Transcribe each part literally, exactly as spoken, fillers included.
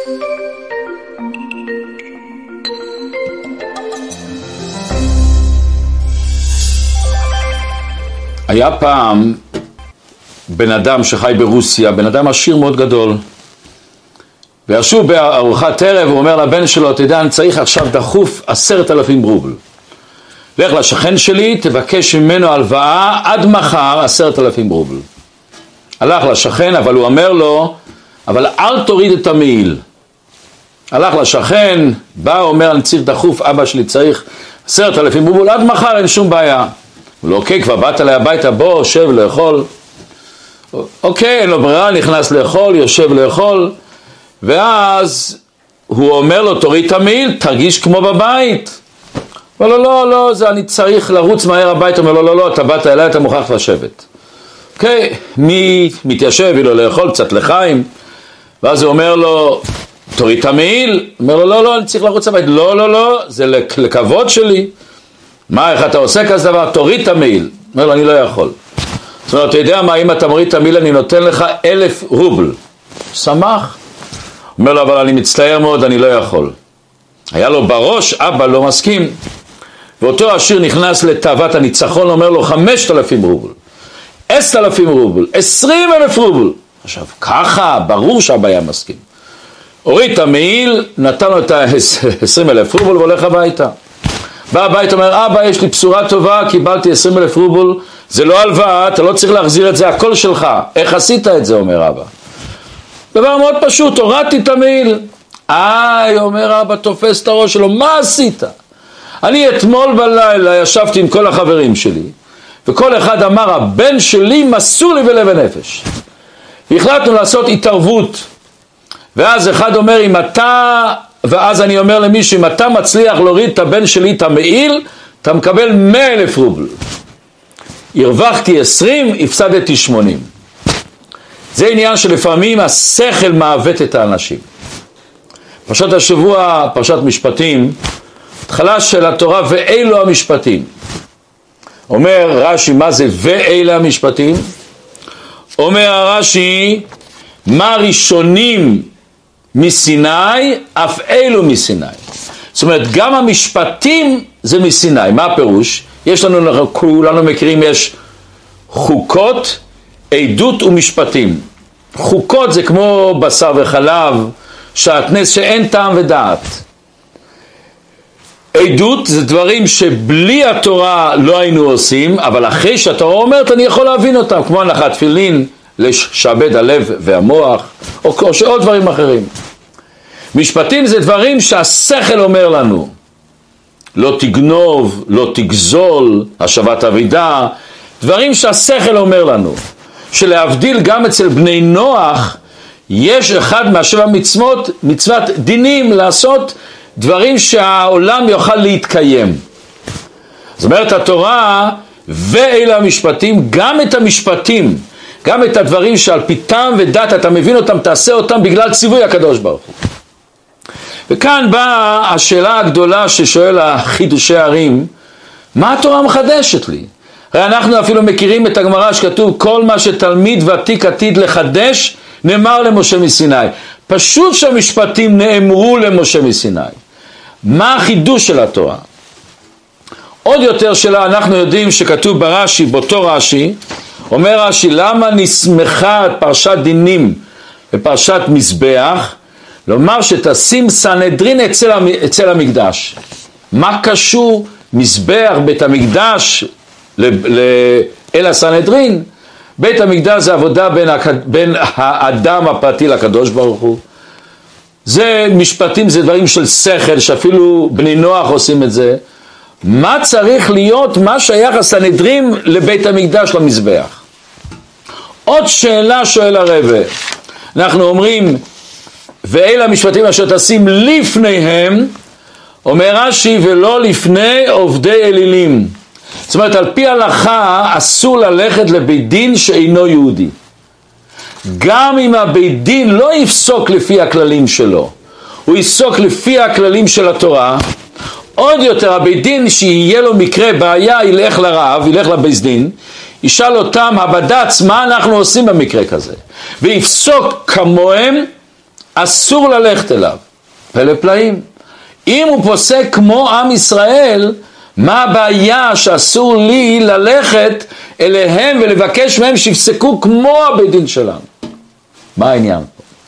היה פעם בן אדם שחי ברוסיה, בן אדם עשיר מאוד גדול, וישוב בארוחת ערב, הוא אומר לבן שלו, אתה יודע, אני צריך עכשיו דחוף עשרת אלפים רובל. לך לשכן שלי, תבקש ממנו הלוואה עד מחר עשרת אלפים רובל. הלך לשכן, אבל הוא אומר לו, אבל אל תוריד את המעיל. הלך לשכן, בא, אומר, אני צריך דחוף, אבא שלי צריך עשרת אלפים רובל, עד מחר אין שום בעיה. הוא לא, אוקיי, כבר באת לי הביתה, בוא, שב לאכול. אוקיי, אין לו ברירה, נכנס לאכול, יושב לאכול, ואז הוא אומר לו, תוריד את המעיל, תרגיש כמו בבית. אבל לא, לא, לא, זה אני צריך לרוץ מהר הביתה. הוא אומר לו, לא, לא, אתה באת אליי, אתה מוכרח לשבת. אוקיי, מי מתיישב, היא לו לאכול קצת לחיים, ואז הוא אומר לו, תוריד את המעיל. הוא אומר לו, לא, לא, אני צריך לרוץ הביתה. לא, לא, לא, זה לכבוד שלי. מה, איך אתה עושה כזה דבר? תוריד את המעיל. הוא אומר לו, אני לא יכול. זאת אומרת, אתה יודע מה, אם אתה מוריד את המעיל, אני נותן לך אלף רובל. שמח. הוא אומר לו, אבל אני מצטער מאוד, אני לא יכול. היה לו בראש, אבא לא מסכים. ואותו עשיר נכנס לתאוות הניצחון, אומר לו, חמשת אלפים רובל. עשרת אלפים רובל. עשרים אלף רובל. עכשיו, ככה, ברור שאבא היה מסכים. הוריד את המעיל, נתן לו את ה-עשרים אלף רובל והולך הביתה. בא הביתה, אומר, אבא, יש לי בשורה טובה, קיבלתי עשרים אלף רובל, זה לא הלוואה, אתה לא צריך להחזיר את זה, הכל שלך. איך עשית את זה, אומר אבא. דבר מאוד פשוט, הורדתי את המעיל. איי, אומר אבא, תופס את הראש שלו, מה עשית? אני אתמול בלילה ישבתי עם כל החברים שלי, וכל אחד אמר, הבן שלי מסור לי בלב ונפש. והחלטנו לעשות התערבות. ואז אחד אומר, אם אתה... ואז אני אומר למישהו, אם אתה מצליח להוריד את הבן שלי את המעיל, אתה מקבל מאה אלף רובל. הרווחתי עשרים, הפסדתי שמונים. זה עניין שלפעמים השכל מעוות את האנשים. פרשת השבוע, פרשת משפטים, התחלה של התורה, ואילו המשפטים. אומר רש"י, מה זה ואלה המשפטים? אומר הרש"י, מה ראשונים מסיני, אף אלו מסיני. זאת אומרת, גם המשפטים זה מסיני. מה הפירוש? יש לנו, כולנו מכירים, יש חוקות, עדות ומשפטים. חוקות זה כמו בשר וחלב, שעטנז שאין טעם ודעת. עדות זה דברים שבלי התורה לא היינו עושים, אבל אחרי שהתורה אומרת אני יכול להבין אותם, כמו הנחת תפילין, לשעבד הלב והמוח, או, או עוד דברים אחרים. משפטים זה דברים שהשכל אומר לנו, לא תגנוב, לא תגזול, השבת אבידה, דברים שהשכל אומר לנו, שלהבדיל גם אצל בני נוח, יש אחד מהשבע מצוות, מצוות דינים, לעשות דברים שהעולם יוכל להתקיים. זאת אומרת התורה, ואלה המשפטים, גם את המשפטים, גם את הדברים שעל פי טעם ודת אתה מבין אותם, תעשה אותם בגלל ציווי הקדוש ברוך הוא. וכאן באה השאלה הגדולה ששואל החידושי הרים, מה התורה מחדשת לי? הרי אנחנו אפילו מכירים את הגמרא שכתוב, כל מה שתלמיד ותיק עתיד לחדש, נאמר למשה מסיני. פשוט שהמשפטים נאמרו למשה מסיני. מה החידוש של התורה? עוד יותר שלה, אנחנו יודעים שכתוב ברש"י, באותו רש"י, אומר רש"י, למה נסמכה פרשת דינים ופרשת מזבח, לומר שתשים סנהדרין אצל, אצל המקדש. מה קשור מזבח בית המקדש ל, ל, אל הסנהדרין? בית המקדש זה עבודה בין, בין האדם הפרטי לקדוש ברוך הוא. זה משפטים, זה דברים של שכל, שאפילו בני נוח עושים את זה. מה צריך להיות, מה שייך הסנהדרין לבית המקדש למזבח? עוד שאלה שואל הרב, אנחנו אומרים, ואלה המשפטים אשר תשים לפניהם, אומר רש"י, ולא לפני עובדי אלילים. זאת אומרת, על פי הלכה אסור ללכת לבית דין שאינו יהודי. גם אם הבית דין לא יפסוק לפי הכללים שלו, הוא יפסוק לפי הכללים של התורה, עוד יותר הבית דין שיהיה לו מקרה בעיה, ילך לרב, ילך לבית דין, ישאל אותם הבד"ץ מה אנחנו עושים במקרה כזה, ויפסוק כמוהם, אסור ללכת אליו. פלא פלאים. אם הוא פוסק כמו עם ישראל, מה הבעיה שאסור לי ללכת אליהם ולבקש מהם שיפסקו כמו הבית דין שלנו? מה העניין?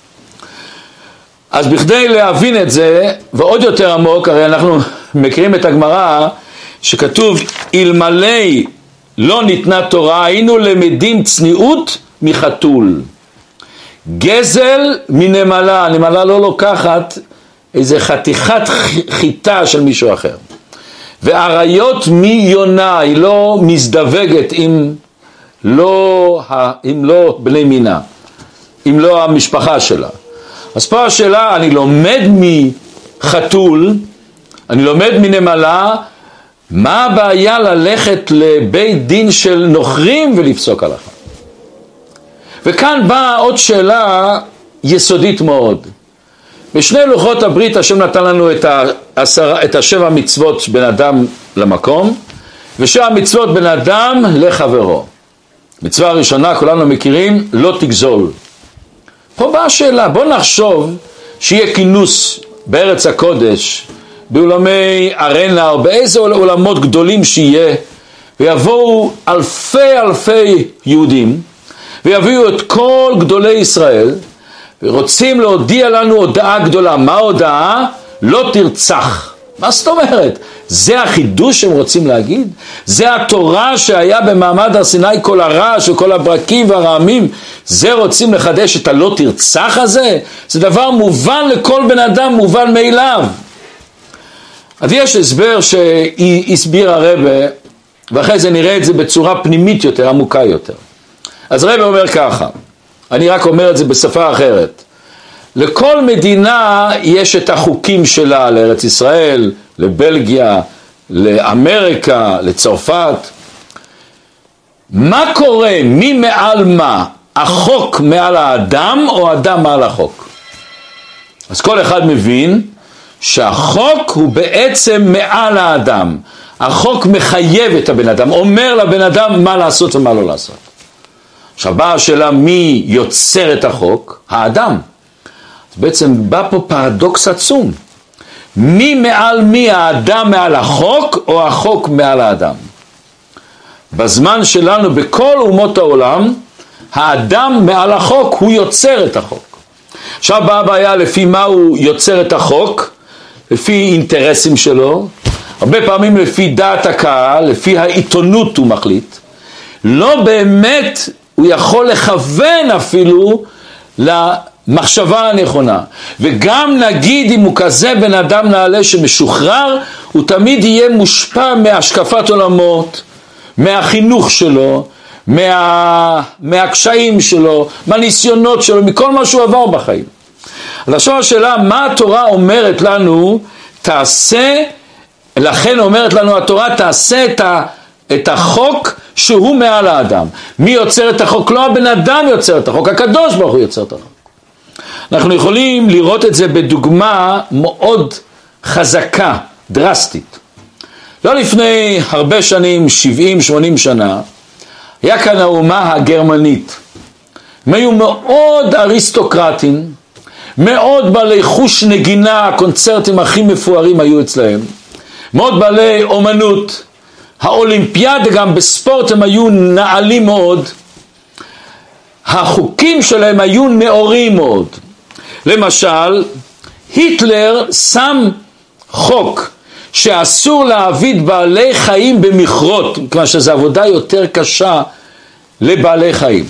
אז בכדי להבין את זה, ועוד יותר עמוק, הרי אנחנו מכירים את הגמרא שכתוב, אלמלא לא ניתנה תורה, היינו למדים צניעות מחתול. גזל מנמלה, נמלה לא לוקחת איזה חתיכת חיטה של מישהו אחר. ועריות מיונה, היא לא מזדווגת אם לא, אם לא בני מינה, אם לא המשפחה שלה. אז פה השאלה, אני לומד מחתול, אני לומד מנמלה, מה הבעיה ללכת לבית דין של נוכרים ולפסוק הלכה? וכאן באה עוד שאלה יסודית מאוד. בשני לוחות הברית השם נתן לנו את, העשר, את השבע מצוות בין אדם למקום, ושבע מצוות בין אדם לחברו. מצווה הראשונה כולנו מכירים, לא תגזול. פה באה השאלה, בוא נחשוב שיהיה כינוס בארץ הקודש, באולמי ארנה או באיזה עולמות גדולים שיהיה, ויבואו אלפי אלפי יהודים, ויביאו את כל גדולי ישראל, ורוצים להודיע לנו הודעה גדולה. מה ההודעה? לא תרצח. מה זאת אומרת? זה החידוש שהם רוצים להגיד? זה התורה שהיה במעמד הר סיני, כל הרעש וכל הברקים והרעמים, זה רוצים לחדש את הלא תרצח הזה? זה דבר מובן לכל בן אדם, מובן מאליו. אז יש הסבר שהסביר הרבה, ואחרי זה נראה את זה בצורה פנימית יותר, עמוקה יותר. אז רבי אומר ככה, אני רק אומר את זה בשפה אחרת. לכל מדינה יש את החוקים שלה, לארץ ישראל, לבלגיה, לאמריקה, לצרפת. מה קורה? מי מעל מה? החוק מעל האדם או האדם מעל החוק? אז כל אחד מבין שהחוק הוא בעצם מעל האדם. החוק מחייב את הבן אדם, אומר לבן אדם מה לעשות ומה לא לעשות. עכשיו באה השאלה, מי יוצר את החוק? האדם. אז בעצם בא פה פרדוקס עצום. מי מעל מי? האדם מעל החוק או החוק מעל האדם? בזמן שלנו בכל אומות העולם, האדם מעל החוק, הוא יוצר את החוק. עכשיו באה הבעיה, לפי מה הוא יוצר את החוק? לפי אינטרסים שלו, הרבה פעמים לפי דעת הקהל, לפי העיתונות הוא מחליט. לא באמת הוא יכול לכוון אפילו למחשבה הנכונה. וגם נגיד אם הוא כזה בן אדם נעלה שמשוחרר, הוא תמיד יהיה מושפע מהשקפת עולמות, מהחינוך שלו, מה, מהקשיים שלו, מהניסיונות שלו, מכל מה שהוא עבר בחיים. אז עכשיו השאלה, מה התורה אומרת לנו? תעשה, לכן אומרת לנו התורה, תעשה את, ה, את החוק שהוא מעל האדם. מי יוצר את החוק? לא הבן אדם יוצר את החוק, הקדוש ברוך הוא יוצר את החוק. אנחנו יכולים לראות את זה בדוגמה מאוד חזקה, דרסטית. לא לפני הרבה שנים, שבעים שמונים שנה, היה כאן האומה הגרמנית. הם היו מאוד אריסטוקרטים, מאוד בעלי חוש נגינה, הקונצרטים הכי מפוארים היו אצלהם, מאוד בעלי אומנות, האולימפיאדה גם בספורט הם היו נעלים מאוד, החוקים שלהם היו נאורים מאוד. למשל, היטלר שם חוק שאסור להעביד בעלי חיים במכרות, כיוון שזו עבודה יותר קשה לבעלי חיים.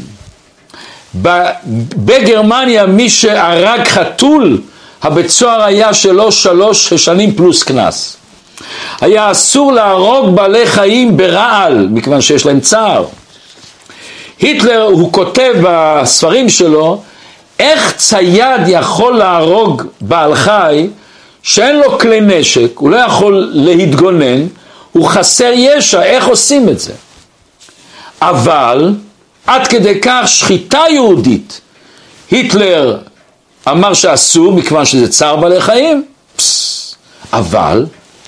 בגרמניה מי שהרג חתול, הבית סוהר היה שלו שלוש שנים פלוס כנס. היה אסור להרוג בעלי חיים ברעל, מכיוון שיש להם צער. היטלר הוא כותב בספרים שלו, איך צייד יכול להרוג בעל חי שאין לו כלי נשק, הוא לא יכול להתגונן, הוא חסר ישע, איך עושים את זה? אבל עד כדי כך שחיטה יהודית, היטלר אמר שאסור מכיוון שזה צער בעלי חיים, פס, אבל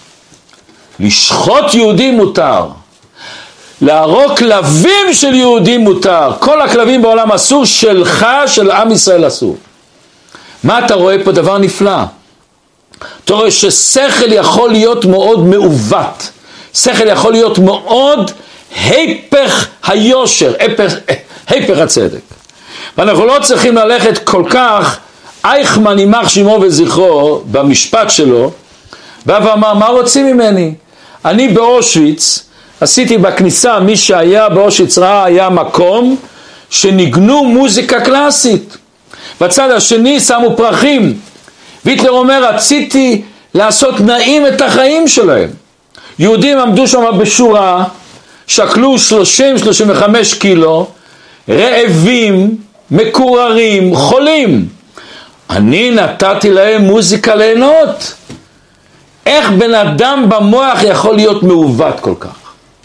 לשחוט יהודים מותר, להרוג כלבים של יהודים מותר, כל הכלבים בעולם אסור, שלך, של עם ישראל אסור. מה אתה רואה פה? דבר נפלא. אתה רואה ששכל יכול להיות מאוד מעוות, שכל יכול להיות מאוד היפך היושר, היפך, היפך הצדק. ואנחנו לא צריכים ללכת כל כך, אייכמן יימח שמו וזכרו במשפט שלו, ואמר, מה רוצים ממני? אני באושוויץ, עשיתי בכניסה, מי שהיה באושוויץ ראה, היה מקום שניגנו מוזיקה קלאסית. בצד השני שמו פרחים. ויטלר אומר, רציתי לעשות נעים את החיים שלהם. יהודים עמדו שם בשורה, שקלו שלושים עד שלושים וחמש קילו, רעבים, מקוררים, חולים. אני נתתי להם מוזיקה ליהנות. איך בן אדם במוח יכול להיות מעוות כל כך?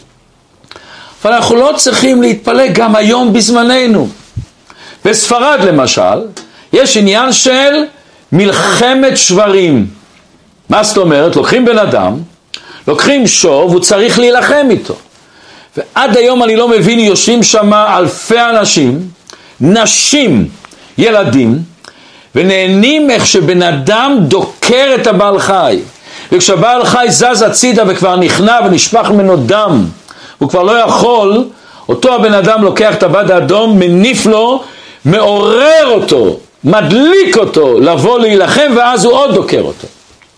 אבל אנחנו לא צריכים להתפלא גם היום בזמננו. בספרד למשל, יש עניין של מלחמת שברים. מה זאת אומרת? לוקחים בן אדם, לוקחים שור, והוא צריך להילחם איתו. ועד היום אני לא מבין, יושבים שם אלפי אנשים, נשים, ילדים, ונהנים איך שבן אדם דוקר את הבעל חי. וכשהבעל חי זז הצידה וכבר נכנע ונשפך ממנו דם, הוא כבר לא יכול, אותו הבן אדם לוקח את הבד האדום, מניף לו, מעורר אותו, מדליק אותו, לבוא להילחם, ואז הוא עוד דוקר אותו.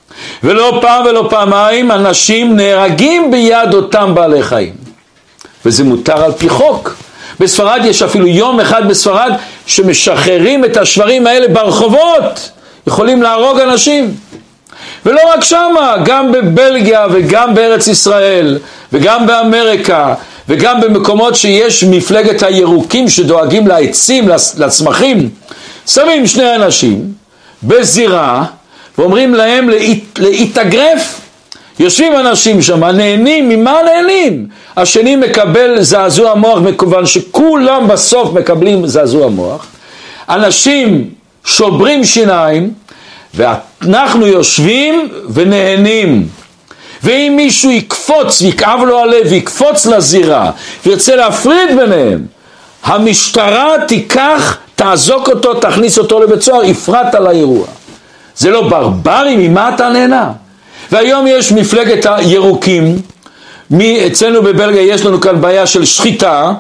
ולא פעם ולא פעמיים אנשים נהרגים ביד אותם בעלי חיים. וזה מותר על פי חוק. בספרד יש אפילו יום אחד בספרד שמשחררים את השברים האלה ברחובות. יכולים להרוג אנשים. ולא רק שמה, גם בבלגיה וגם בארץ ישראל וגם באמריקה וגם במקומות שיש מפלגת הירוקים שדואגים לעצים, לצמחים, שמים שני אנשים בזירה ואומרים להם להתאגרף. יושבים אנשים שם, נהנים, ממה נהנים? השני מקבל זעזוע מוח מכיוון שכולם בסוף מקבלים זעזוע מוח. אנשים שוברים שיניים ואנחנו יושבים ונהנים. ואם מישהו יקפוץ, יקעב לו הלב, יקפוץ לזירה וירצה להפריד ביניהם, המשטרה תיקח, תעזוק אותו, תכניס אותו לבית סוהר, יפרט על האירוע. זה לא ברברי? ממה אתה נהנה? והיום יש מפלגת הירוקים, מי, אצלנו בבלגיה יש לנו כאן בעיה של שחיטה,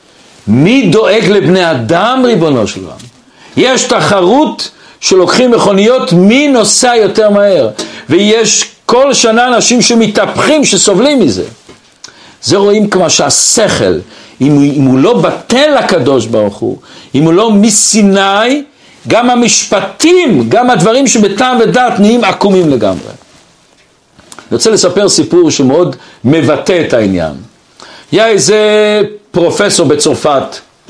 מי דואג לבני אדם ריבונו של עולם? יש תחרות שלוקחים מכוניות, מי נוסע יותר מהר, ויש כל שנה אנשים שמתהפכים, שסובלים מזה. זה רואים כמו שהשכל, אם, אם הוא לא בטל לקדוש ברוך הוא, אם הוא לא מסיני, גם המשפטים, גם הדברים שבטעם ודעת נהיים עקומים לגמרי. אני רוצה לספר סיפור שמאוד מבטא את העניין. היה איזה פרופסור בצרפת,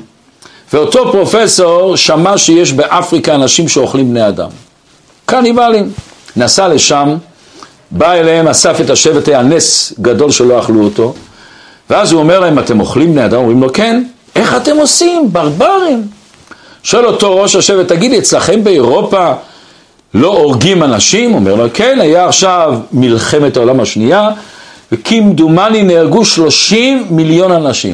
ואותו פרופסור שמע שיש באפריקה אנשים שאוכלים בני אדם. קניבלים. נסע לשם, בא אליהם, אסף את השבט, היה נס גדול שלא אכלו אותו, ואז הוא אומר להם, אתם אוכלים בני אדם? אומרים לו, כן. איך אתם עושים? ברברים. שואל אותו ראש השבט, תגידי, אצלכם באירופה לא הורגים אנשים? אומר לו, כן, היה עכשיו מלחמת העולם השנייה, וכמדומני נהרגו שלושים מיליון אנשים.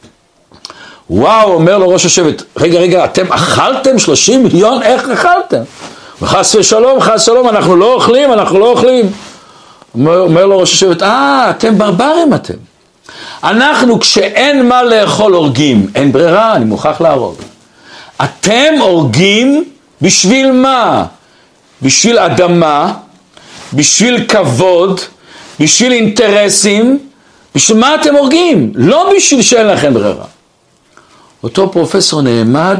וואו, אומר לו ראש השבט, רגע, רגע, אתם אכלתם שלושים מיליון? איך אכלתם? וחס ושלום, חס ושלום, אנחנו לא אוכלים, אנחנו לא אוכלים. אומר, אומר לו ראש השבט, אה, אתם ברברים אתם. אנחנו כשאין מה לאכול הורגים, אין ברירה, אני מוכרח להרוג. אתם הורגים בשביל מה? בשביל אדמה, בשביל כבוד, בשביל אינטרסים, בשביל מה אתם הורגים? לא בשביל שאין לכם ברירה. אותו פרופסור נעמד,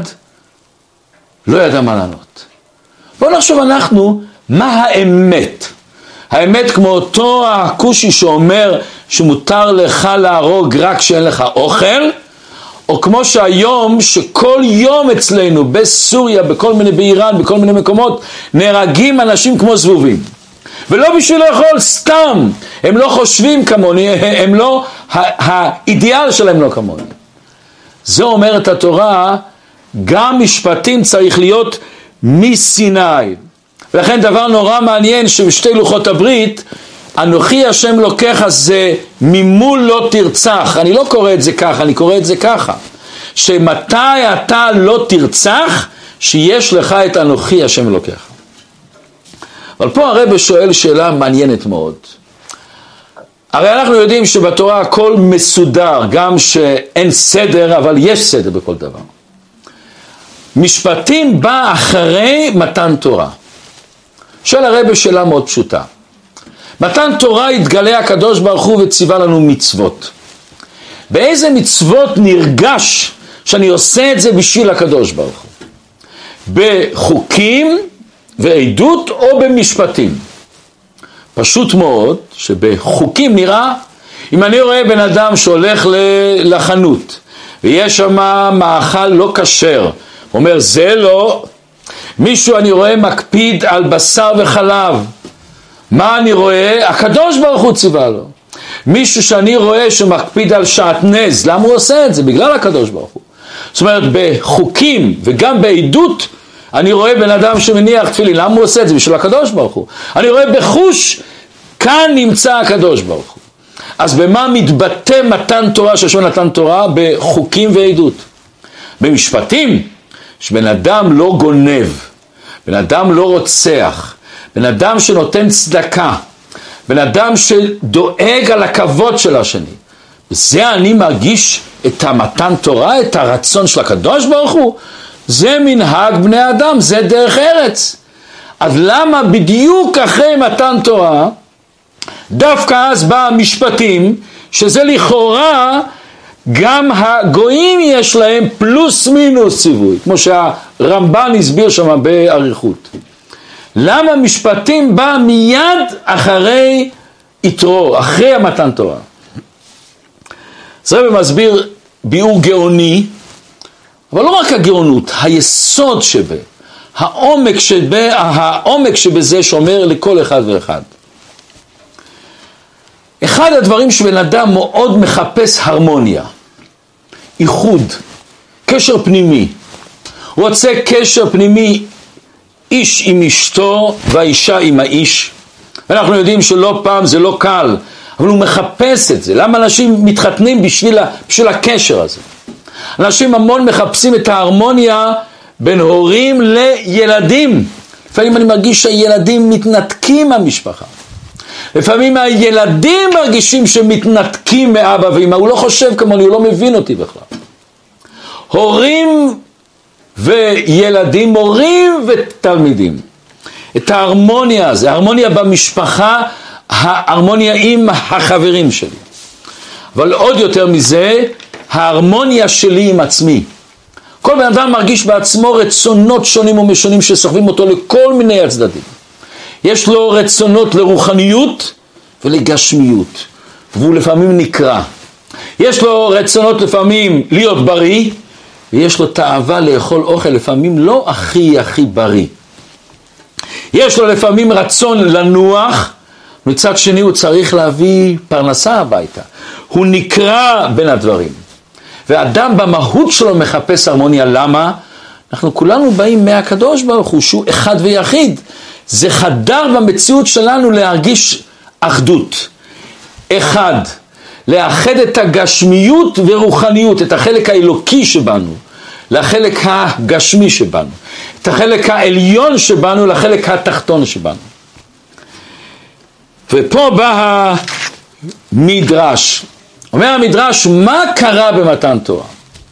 לא ידע מה לענות. בואו נחשוב אנחנו, מה האמת? האמת כמו אותו הכושי שאומר שמותר לך להרוג רק שאין לך אוכל, או כמו שהיום, שכל יום אצלנו, בסוריה, בכל מיני, באיראן, בכל מיני מקומות, נהרגים אנשים כמו זבובים. ולא בשביל לאכול, סתם. הם לא חושבים כמוני, הם לא, האידיאל שלהם לא כמוני. זה אומרת התורה, גם משפטים צריך להיות מסיני. ולכן דבר נורא מעניין שבשתי לוחות הברית, אנוכי השם לוקח זה ממול לא תרצח. אני לא קורא את זה ככה, אני קורא את זה ככה. שמתי אתה לא תרצח, שיש לך את אנוכי השם אלוקיך. אבל פה הרב שואל שאלה מעניינת מאוד. הרי אנחנו יודעים שבתורה הכל מסודר, גם שאין סדר, אבל יש סדר בכל דבר. משפטים בא אחרי מתן תורה. שואל הרב שאלה מאוד פשוטה. מתן תורה התגלה הקדוש ברוך הוא וציווה לנו מצוות. באיזה מצוות נרגש שאני עושה את זה בשביל הקדוש ברוך הוא? בחוקים ועדות או במשפטים? פשוט מאוד שבחוקים נראה, אם אני רואה בן אדם שהולך לחנות ויש שם מאכל לא כשר, אומר זה לא, מישהו אני רואה מקפיד על בשר וחלב, מה אני רואה? הקדוש ברוך הוא ציווה לו. מישהו שאני רואה שמקפיד על שעטנז, למה הוא עושה את זה? בגלל הקדוש ברוך הוא. זאת אומרת בחוקים וגם בעדות אני רואה בן אדם שמניח תפילין, למה הוא עושה את זה? בשביל הקדוש ברוך הוא. אני רואה בחוש, כאן נמצא הקדוש ברוך הוא. אז במה מתבטא מתן תורה, שהשם נתן תורה? בחוקים ועדות. במשפטים, שבן אדם לא גונב, בן אדם לא רוצח, בן אדם שנותן צדקה, בן אדם שדואג על הכבוד של השני. וזה אני מרגיש את המתן תורה, את הרצון של הקדוש ברוך הוא. זה מנהג בני אדם, זה דרך ארץ. אז למה בדיוק אחרי מתן תורה, דווקא אז בא המשפטים, שזה לכאורה גם הגויים יש להם פלוס מינוס ציווי, כמו שהרמב"ן הסביר שם באריכות. למה משפטים בא מיד אחרי יתרו, אחרי המתן תורה? זה מסביר ביאור גאוני, אבל לא רק הגאונות, היסוד שבה, העומק שבה, העומק שבזה שאומר לכל אחד ואחד. אחד הדברים שבן אדם מאוד מחפש הרמוניה, איחוד, קשר פנימי. הוא רוצה קשר פנימי, איש עם אשתו והאישה עם האיש. ואנחנו יודעים שלא פעם זה לא קל, אבל הוא מחפש את זה. למה אנשים מתחתנים בשביל, בשביל הקשר הזה? אנשים המון מחפשים את ההרמוניה בין הורים לילדים. לפעמים אני מרגיש שהילדים מתנתקים מהמשפחה. לפעמים הילדים מרגישים שמתנתקים מאבא ואמא, הוא לא חושב כמוני, הוא לא מבין אותי בכלל. הורים וילדים, מורים ותלמידים. את ההרמוניה הזה, ההרמוניה במשפחה, ההרמוניה עם החברים שלי. אבל עוד יותר מזה, ההרמוניה שלי עם עצמי. כל בן אדם מרגיש בעצמו רצונות שונים ומשונים שסוחבים אותו לכל מיני הצדדים. יש לו רצונות לרוחניות ולגשמיות, והוא לפעמים נקרא. יש לו רצונות לפעמים להיות בריא, ויש לו תאווה לאכול אוכל לפעמים לא הכי הכי בריא. יש לו לפעמים רצון לנוח, מצד שני הוא צריך להביא פרנסה הביתה. הוא נקרא בין הדברים. ואדם במהות שלו מחפש הרמוניה. למה? אנחנו כולנו באים מהקדוש ברוך הוא, שהוא אחד ויחיד. זה חדר במציאות שלנו להרגיש אחדות. אחד, לאחד את הגשמיות ורוחניות, את החלק האלוקי שבנו, לחלק הגשמי שבנו, את החלק העליון שבנו, לחלק התחתון שבנו. ופה בא המדרש. אומר המדרש, מה קרה במתן תורה?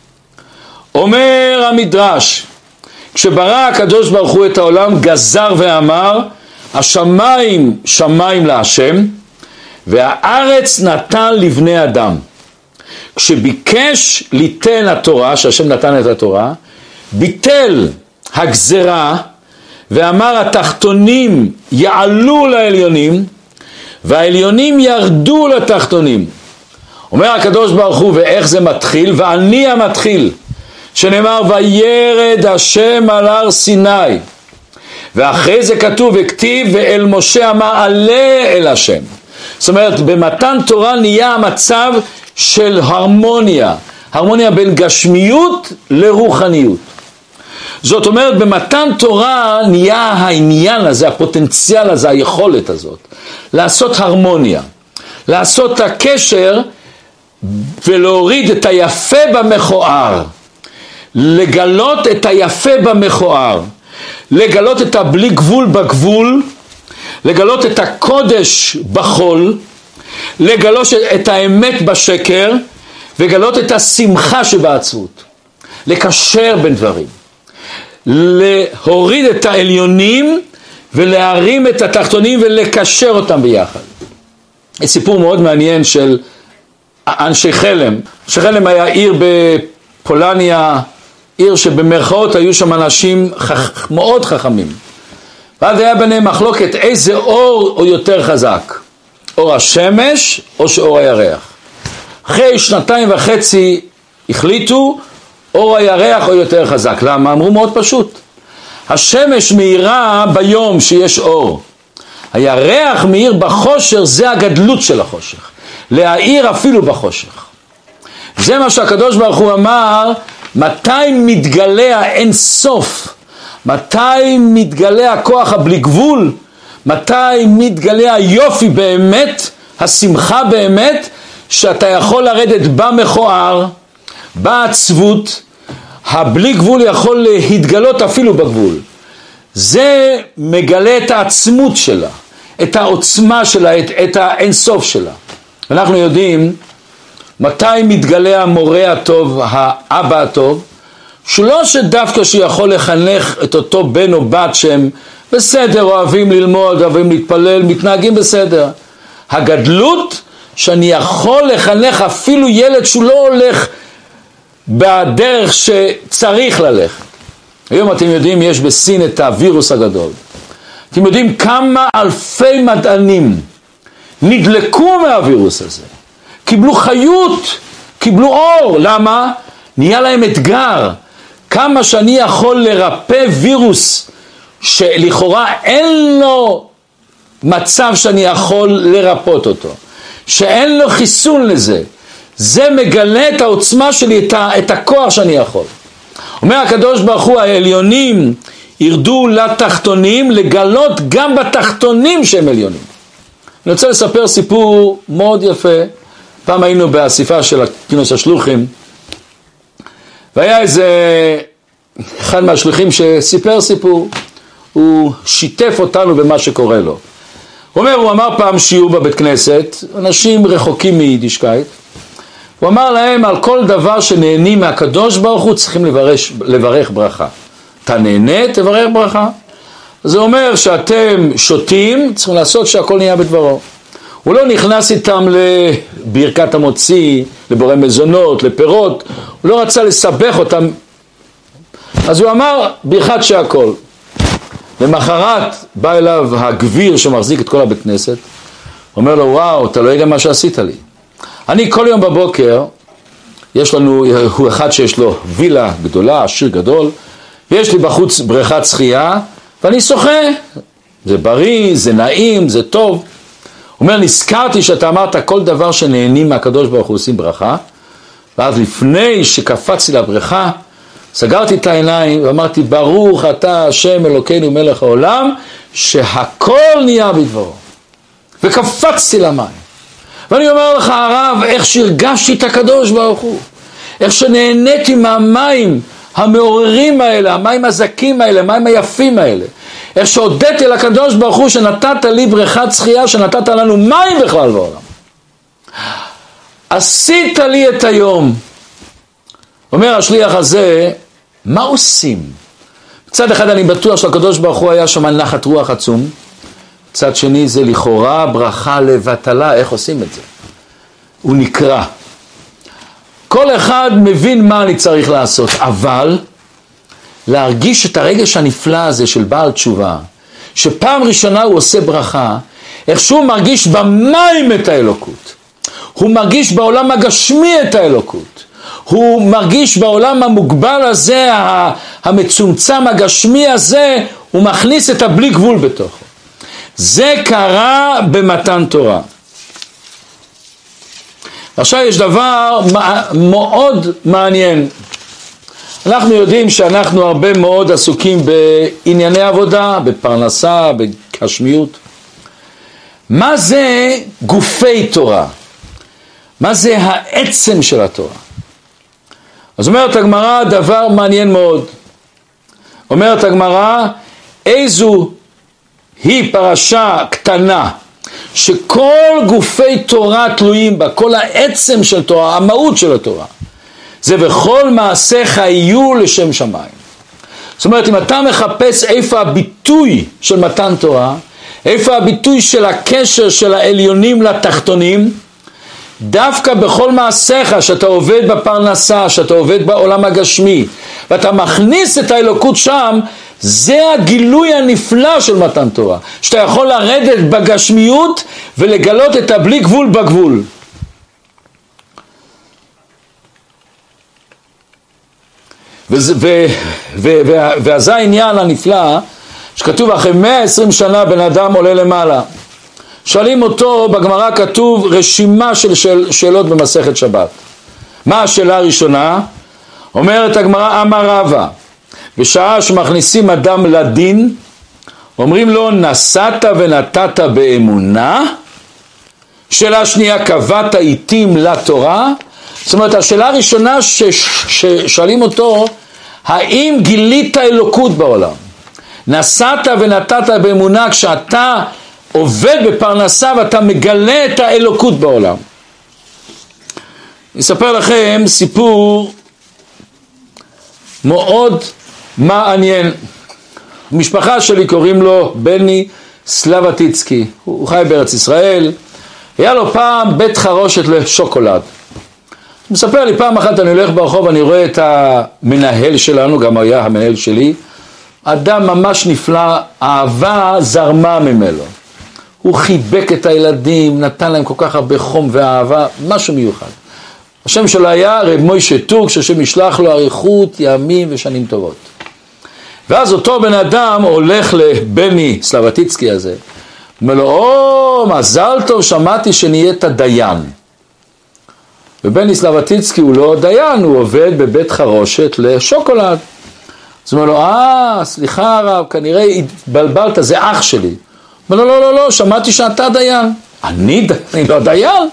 אומר המדרש, כשברא הקדוש ברוך הוא את העולם, גזר ואמר, השמיים שמיים להשם, והארץ נתן לבני אדם. כשביקש ליתן התורה, שהשם נתן את התורה, ביטל הגזרה, ואמר התחתונים יעלו לעליונים, והעליונים ירדו לתחתונים. אומר הקדוש ברוך הוא, ואיך זה מתחיל? ואני המתחיל, שנאמר וירד השם על הר סיני, ואחרי זה כתוב וכתיב ואל משה אמר עלה אל השם. זאת אומרת במתן תורה נהיה המצב של הרמוניה, הרמוניה בין גשמיות לרוחניות. זאת אומרת במתן תורה נהיה העניין הזה, הפוטנציאל הזה, היכולת הזאת לעשות הרמוניה, לעשות את הקשר ולהוריד את היפה במכוער, לגלות את היפה במכוער, לגלות את הבלי גבול בגבול, לגלות את הקודש בחול, לגלות את האמת בשקר, לגלות את השמחה שבעצבות, לקשר בין דברים, להוריד את העליונים ולהרים את התחתונים ולקשר אותם ביחד. יש סיפור מאוד מעניין של אנשי חלם. אנשי חלם היה עיר בפולניה, עיר שבמרכאות היו שם אנשים חכ... מאוד חכמים. ואז היה ביניהם מחלוקת איזה אור הוא יותר חזק, אור השמש או שאור הירח. אחרי שנתיים וחצי החליטו אור הירח הוא יותר חזק. למה? אמרו מאוד פשוט. השמש מאירה ביום שיש אור. הירח מאיר בחושך, זה הגדלות של החושך. להאיר אפילו בחושך. זה מה שהקדוש ברוך הוא אמר, מתי מתגלה האין סוף, מתי מתגלה הכוח הבלי גבול, מתי מתגלה היופי באמת, השמחה באמת, שאתה יכול לרדת במכוער, בעצבות, הבלי גבול יכול להתגלות אפילו בגבול. זה מגלה את העצמות שלה, את העוצמה שלה, את, את האינסוף שלה. אנחנו יודעים מתי מתגלה המורה הטוב, האבא הטוב, שלא שדווקא שיכול לחנך את אותו בן או בת שהם בסדר, אוהבים ללמוד, אוהבים להתפלל, מתנהגים בסדר. הגדלות שאני יכול לחנך אפילו ילד שהוא לא הולך בדרך שצריך ללכת. היום אתם יודעים, יש בסין את הווירוס הגדול. אתם יודעים כמה אלפי מדענים נדלקו מהווירוס הזה. קיבלו חיות, קיבלו אור. למה? נהיה להם אתגר. כמה שאני יכול לרפא וירוס שלכאורה אין לו מצב שאני יכול לרפות אותו. שאין לו חיסון לזה. זה מגלה את העוצמה שלי, את, ה, את הכוח שאני יכול. אומר הקדוש ברוך הוא, העליונים ירדו לתחתונים, לגלות גם בתחתונים שהם עליונים. אני רוצה לספר סיפור מאוד יפה. פעם היינו באסיפה של כינוס השלוחים, והיה איזה אחד מהשלוחים שסיפר סיפור, הוא שיתף אותנו במה שקורה לו. הוא אומר, הוא אמר פעם שיעור בבית כנסת, אנשים רחוקים מיידישקייט, הוא אמר להם על כל דבר שנהנים מהקדוש ברוך הוא צריכים לברך, לברך ברכה. אתה נהנה, תברך ברכה. זה אומר שאתם שותים, צריכים לעשות שהכל נהיה בדברו. הוא לא נכנס איתם לברכת המוציא, לבורא מזונות, לפירות, הוא לא רצה לסבך אותם. אז הוא אמר ברכת שהכל. למחרת בא אליו הגביר שמחזיק את כל הבית כנסת, אומר לו, וואו, אתה לא יודע מה שעשית לי. אני כל יום בבוקר, יש לנו, הוא אחד שיש לו וילה גדולה, עשיר גדול, ויש לי בחוץ בריכת שחייה, ואני שוחה. זה בריא, זה נעים, זה טוב. הוא אומר, נזכרתי שאתה אמרת כל דבר שנהנים מהקדוש ברוך הוא עושים ברכה, ואז לפני שקפצתי לבריכה, סגרתי את העיניים ואמרתי, ברוך אתה השם אלוקינו מלך העולם, שהכל נהיה בדברו. וקפצתי למים. ואני אומר לך הרב, איך שהרגשתי את הקדוש ברוך הוא, איך שנהניתי מהמים המעוררים האלה, המים הזקים האלה, המים היפים האלה, איך שהודיתי לקדוש ברוך הוא שנתת לי בריכת שחייה, שנתת לנו מים בכלל בעולם. עשית לי את היום. אומר השליח הזה, מה עושים? מצד אחד אני בטוח שהקדוש ברוך הוא היה שם נחת רוח עצום, מצד שני זה לכאורה ברכה לבטלה, איך עושים את זה? הוא נקרא. כל אחד מבין מה אני צריך לעשות, אבל להרגיש את הרגש הנפלא הזה של בעל תשובה, שפעם ראשונה הוא עושה ברכה, איך שהוא מרגיש במים את האלוקות, הוא מרגיש בעולם הגשמי את האלוקות, הוא מרגיש בעולם המוגבל הזה, המצומצם הגשמי הזה, הוא מכניס את הבלי גבול בתוכו. זה קרה במתן תורה. עכשיו יש דבר מאוד מעניין. אנחנו יודעים שאנחנו הרבה מאוד עסוקים בענייני עבודה, בפרנסה, בגשמיות. מה זה גופי תורה? מה זה העצם של התורה? אז אומרת הגמרא דבר מעניין מאוד. אומרת הגמרא, איזו היא פרשה קטנה, שכל גופי תורה תלויים בה, כל העצם של תורה, המהות של התורה, זה וכל מעשיך יהיו לשם שמיים. זאת אומרת, אם אתה מחפש איפה הביטוי של מתן תורה, איפה הביטוי של הקשר של העליונים לתחתונים, דווקא בכל מעשיך, שאתה עובד בפרנסה, שאתה עובד בעולם הגשמי, ואתה מכניס את האלוקות שם, זה הגילוי הנפלא של מתן תורה. שאתה יכול לרדת בגשמיות ולגלות את הבלי גבול בגבול. וזה, ו, ו, ו, וזה העניין הנפלא, שכתוב אחרי מאה ועשרים שנה בן אדם עולה למעלה. שואלים אותו, בגמרא כתוב רשימה של שאל, שאלות במסכת שבת. מה השאלה הראשונה? אומרת הגמרא, אמר רבא, בשעה שמכניסים אדם לדין, אומרים לו, נשאת ונתת באמונה. שאלה שנייה, קבעת עיתים לתורה. זאת אומרת, השאלה הראשונה ששואלים אותו, האם גילית אלוקות בעולם? נשאת ונתת באמונה, כשאתה עובד בפרנסה ואתה מגלה את האלוקות בעולם. אני אספר לכם סיפור מאוד מעניין. המשפחה שלי קוראים לו בני סלבטיצקי, הוא חי בארץ ישראל. היה לו פעם בית חרושת לשוקולד. הוא מספר לי, פעם אחת אני הולך ברחוב, אני רואה את המנהל שלנו, גם היה המנהל שלי, אדם ממש נפלא, אהבה זרמה ממנו. הוא חיבק את הילדים, נתן להם כל כך הרבה חום ואהבה, משהו מיוחד. השם שלו היה רב מוישה טורק, שהשם ישלח לו אריכות ימים ושנים טובות. ואז אותו בן אדם הולך לבני סלבטיצקי הזה, אומר לו, או, מזל טוב, שמעתי שנהיית דיין. ובני סלבטיצקי הוא לא דיין, הוא עובד בבית חרושת לשוקולד. אז הוא אומר לו, אה, סליחה הרב, כנראה התבלבלת, זה אח שלי. הוא אומר לו, לא, לא, לא, שמעתי שאתה דיין. אני, אני לא דיין.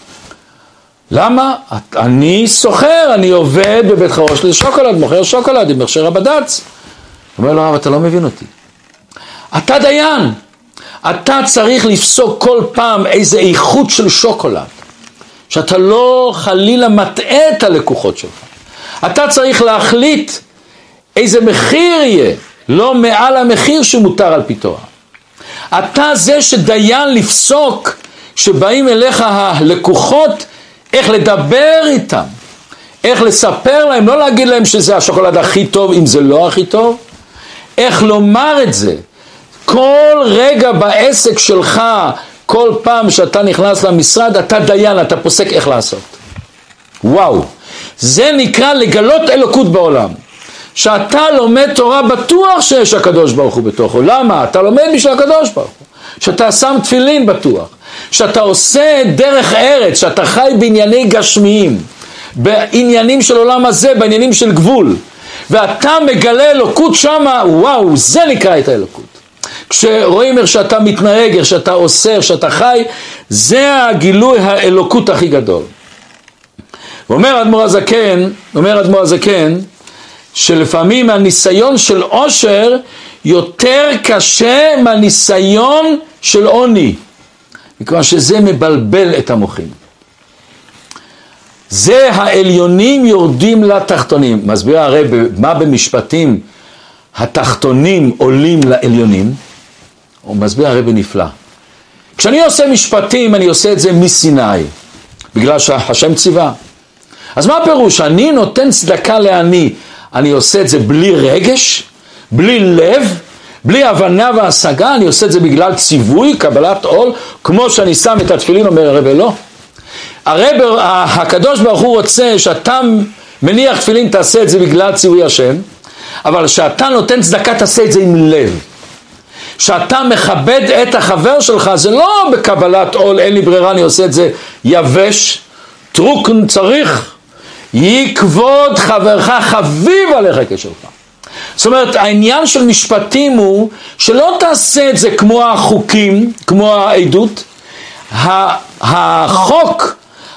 למה? אני סוחר, אני עובד בבית חרושת לשוקולד, מוכר שוקולד עם מכשיר הבד"ץ. הוא אומר לו, הרב, אתה לא מבין אותי. אתה דיין. אתה צריך לפסוק כל פעם איזה איכות של שוקולד. שאתה לא חלילה מטעה את הלקוחות שלך. אתה צריך להחליט איזה מחיר יהיה, לא מעל המחיר שמותר על פי תורה. אתה זה שדיין לפסוק, שבאים אליך הלקוחות, איך לדבר איתם, איך לספר להם, לא להגיד להם שזה השוקולד הכי טוב, אם זה לא הכי טוב, איך לומר את זה. כל רגע בעסק שלך, כל פעם שאתה נכנס למשרד, אתה דיין, אתה פוסק איך לעשות. וואו, זה נקרא לגלות אלוקות בעולם. שאתה לומד תורה בטוח שיש הקדוש ברוך הוא בתוכו. למה? אתה לומד בשביל הקדוש ברוך הוא. שאתה שם תפילין בטוח. שאתה עושה דרך ארץ, שאתה חי בענייני גשמיים, בעניינים של עולם הזה, בעניינים של גבול. ואתה מגלה אלוקות שמה, וואו, זה נקרא את האלוקות. כשרואים איך שאתה מתנהג, איך שאתה עושה, איך שאתה חי, זה הגילוי האלוקות הכי גדול. ואומר אדמו"ר הזקן, אומר אדמו"ר הזקן, שלפעמים הניסיון של עושר יותר קשה מהניסיון של עוני, מכיוון שזה מבלבל את המוחים. זה העליונים יורדים לתחתונים. מסביר הרי מה במשפטים התחתונים עולים לעליונים, הוא מסביר הרי בנפלא. כשאני עושה משפטים, אני עושה את זה מסיני, בגלל שהשם ציווה. אז מה הפירוש? אני נותן צדקה לעני, אני עושה את זה בלי רגש, בלי לב, בלי הבנה והשגה, אני עושה את זה בגלל ציווי, קבלת עול, כמו שאני שם את התפילין, אומר הרב לא. הרב, הקדוש ברוך הוא רוצה שאתה מניח תפילין, תעשה את זה בגלל ציווי השם, אבל שאתה נותן צדקה, תעשה את זה עם לב. שאתה מכבד את החבר שלך, זה לא בקבלת עול, אין לי ברירה, אני עושה את זה יבש, טרוקן צריך, יהי כבוד חברך חביב עליך כשלך. זאת אומרת, העניין של משפטים הוא שלא תעשה את זה כמו החוקים, כמו העדות. החוק,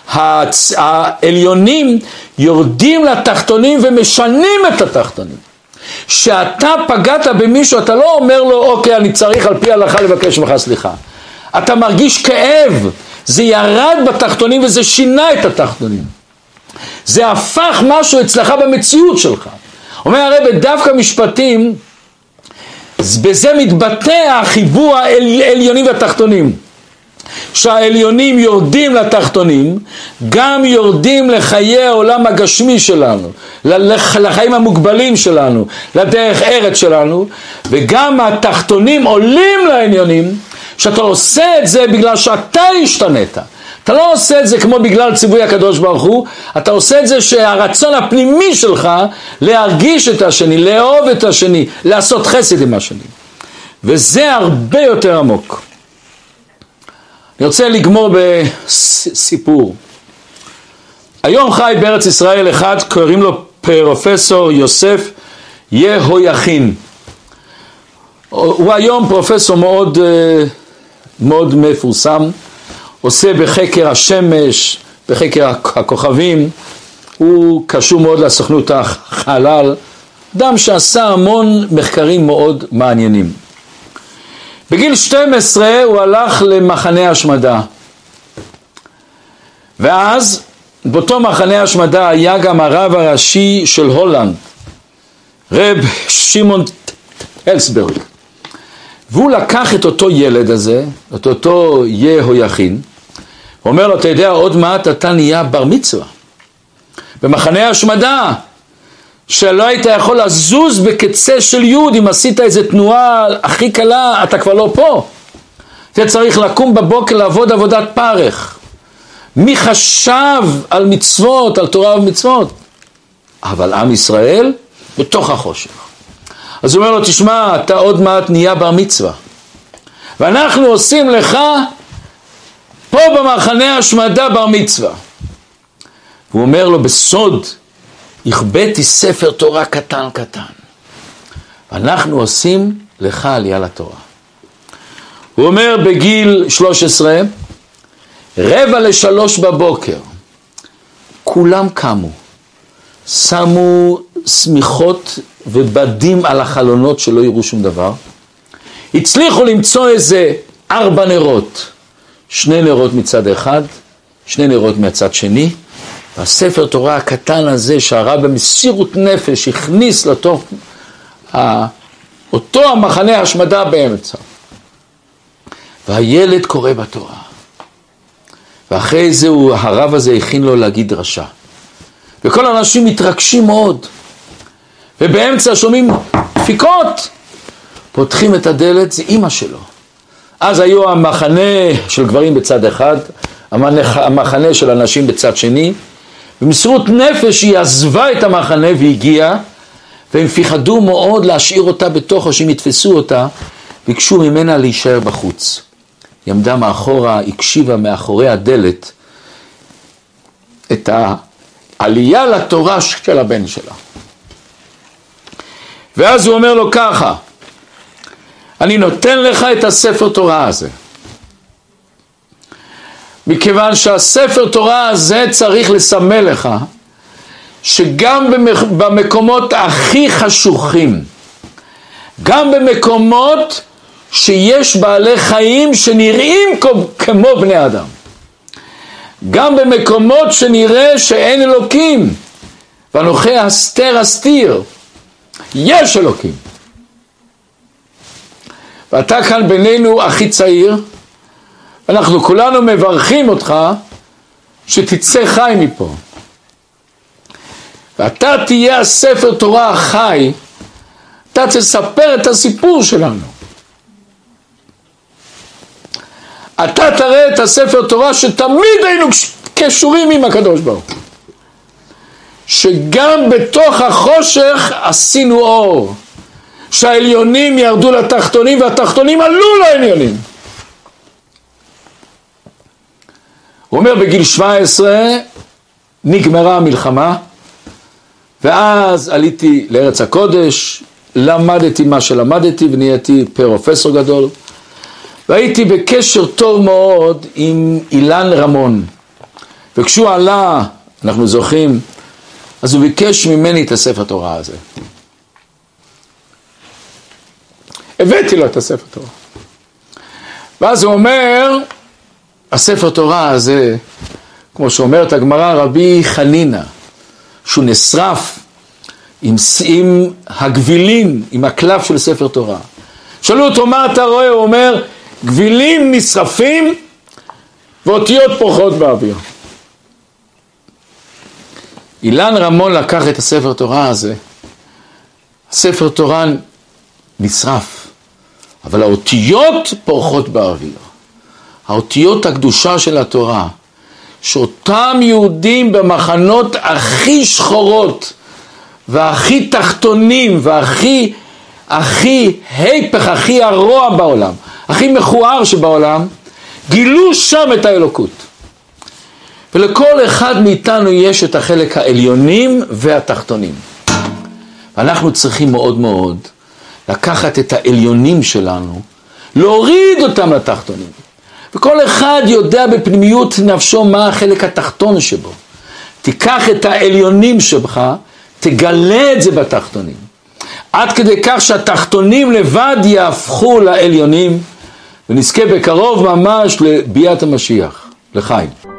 העליונים יורדים לתחתונים ומשנים את התחתונים. שאתה פגעת במישהו, אתה לא אומר לו, אוקיי, אני צריך על פי ההלכה לבקש ממך סליחה. אתה מרגיש כאב, זה ירד בתחתונים וזה שינה את התחתונים. זה הפך משהו אצלך במציאות שלך. אומר הרב, דווקא משפטים, בזה מתבטא החיבור העליונים והתחתונים. שהעליונים יורדים לתחתונים, גם יורדים לחיי העולם הגשמי שלנו, לחיים המוגבלים שלנו, לדרך ארץ שלנו, וגם התחתונים עולים לעליונים, שאתה עושה את זה בגלל שאתה השתנית. אתה לא עושה את זה כמו בגלל ציווי הקדוש ברוך הוא, אתה עושה את זה שהרצון הפנימי שלך להרגיש את השני, לאהוב את השני, לעשות חסד עם השני. וזה הרבה יותר עמוק. אני רוצה לגמור בסיפור. היום חי בארץ ישראל אחד, קוראים לו פרופסור יוסף יהויכין. הוא היום פרופסור מאוד, מאוד מפורסם, עושה בחקר השמש, בחקר הכוכבים, הוא קשור מאוד לסוכנות החלל, אדם שעשה המון מחקרים מאוד מעניינים. בגיל שתים עשרה הוא הלך למחנה השמדה, ואז באותו מחנה השמדה היה גם הרב הראשי של הולנד, רב שמעון אלסברג, והוא לקח את אותו ילד הזה, את אותו יהויכין, הוא אומר לו, אתה יודע, עוד מעט אתה נהיה בר מצווה במחנה השמדה, שלא היית יכול לזוז בקצה של יוד, אם עשית איזה תנועה הכי קלה, אתה כבר לא פה. אתה צריך לקום בבוקר לעבוד עבודת פרך. מי חשב על מצוות, על תורה ומצוות? אבל עם ישראל בתוך החושך. אז הוא אומר לו, תשמע, אתה עוד מעט נהיה בר מצווה, ואנחנו עושים לך פה במחנה השמדה בר מצווה. והוא אומר לו, בסוד הכבאתי ספר תורה קטן קטן, ואנחנו עושים לך עלייה לתורה. הוא אומר, בגיל שלוש עשרה, רבע לשלוש בבוקר, כולם קמו, שמו סמיכות ובדים על החלונות שלא יראו שום דבר, הצליחו למצוא איזה ארבע נרות, שני נרות מצד אחד, שני נרות מצד שני, והספר תורה הקטן הזה שהרב במסירות נפש הכניס לתוך אותו המחנה השמדה באמצע, והילד קורא בתורה, ואחרי זה הוא, הרב הזה הכין לו להגיד דרשה, וכל האנשים מתרגשים מאוד, ובאמצע שומעים דפיקות, פותחים את הדלת, זה אמא שלו. אז היו המחנה של גברים בצד אחד, המחנה של אנשים בצד שני, במסירות נפש היא עזבה את המחנה והגיעה, והם פחדו מאוד להשאיר אותה בתוך, או שהם יתפסו אותה, ביקשו ממנה להישאר בחוץ. היא עמדה מאחורה, הקשיבה מאחורי הדלת, את העלייה לתורה של הבן שלה. ואז הוא אומר לו ככה, אני נותן לך את הספר תורה הזה, מכיוון שהספר תורה הזה צריך לסמל לך, שגם במקומות הכי חשוכים, גם במקומות שיש בעלי חיים שנראים כמו בני אדם, גם במקומות שנראה שאין אלוקים, ואנוכי הסתר אסתיר, יש אלוקים. ואתה כאן בינינו הכי צעיר, אנחנו כולנו מברכים אותך שתצא חי מפה. ואתה תהיה הספר תורה החי, אתה תספר את הסיפור שלנו. אתה תראה את הספר תורה שתמיד היינו קשורים עם הקדוש ברוך הוא. שגם בתוך החושך עשינו אור. שהעליונים ירדו לתחתונים והתחתונים עלו לעליונים. הוא אומר, בגיל שבע עשרה נגמרה המלחמה, ואז עליתי לארץ הקודש, למדתי מה שלמדתי ונהייתי פרופסור גדול, והייתי בקשר טוב מאוד עם אילן רמון. וכשהוא עלה, אנחנו זוכרים, אז הוא ביקש ממני את הספר תורה הזה. הבאתי לו את הספר תורה. ואז הוא אומר, הספר תורה הזה, כמו שאומרת הגמרא, רבי חנינה, שהוא נשרף עם, עם הגבילים, עם הקלף של ספר תורה. שאלו אותו, מה אתה רואה? הוא אומר, גבילים נשרפים ואותיות פורחות באוויר. אילן רמון לקח את הספר תורה הזה, הספר תורה נשרף, אבל האותיות פורחות באוויר. האותיות הקדושה של התורה, שאותם יהודים במחנות הכי שחורות, והכי תחתונים, והכי, הכי היפך, הכי הרוע בעולם, הכי מכוער שבעולם, גילו שם את האלוקות. ולכל אחד מאיתנו יש את החלק העליונים והתחתונים. ואנחנו צריכים מאוד מאוד לקחת את העליונים שלנו, להוריד אותם לתחתונים. וכל אחד יודע בפנימיות נפשו מה החלק התחתון שבו. תיקח את העליונים שלך, תגלה את זה בתחתונים. עד כדי כך שהתחתונים לבד יהפכו לעליונים, ונזכה בקרוב ממש לביאת המשיח, לחיים.